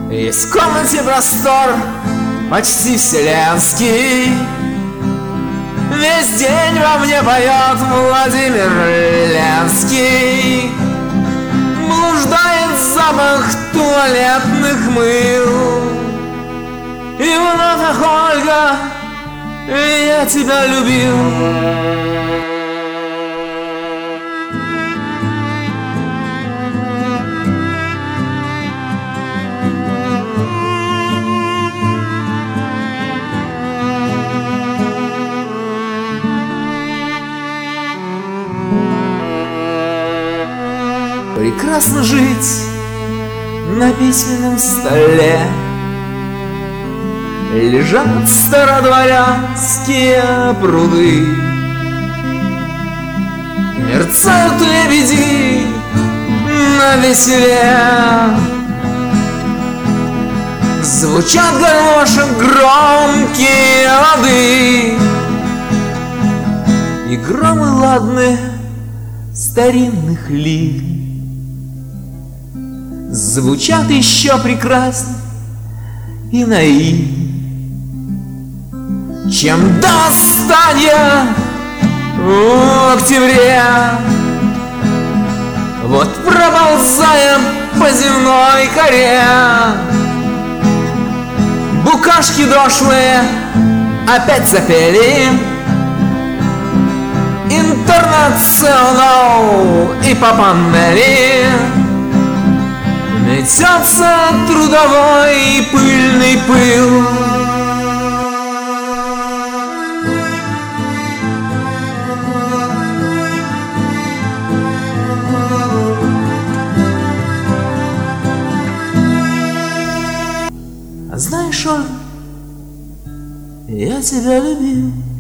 Есть в комнате простор почти вселенский. Весь день во мне поет Владимир Ленский. Блуждает запах туалетных мыл. И вновь, ах, Ольга, я тебя любил. Прекрасно жить на письменном столе. Лежат стародворянские пруды, мерцают лебеди на веселе, звучат горлошек громкие лады, и громы ладные старинных лир звучат еще прекрасней и наивней, чем до восстания в октябре. Вот проползаем по земной коре, букашки дошлые опять запели Интернационал, и по панели метется трудовой и пыльный пыл. А знаешь, Оль, я тебя любил.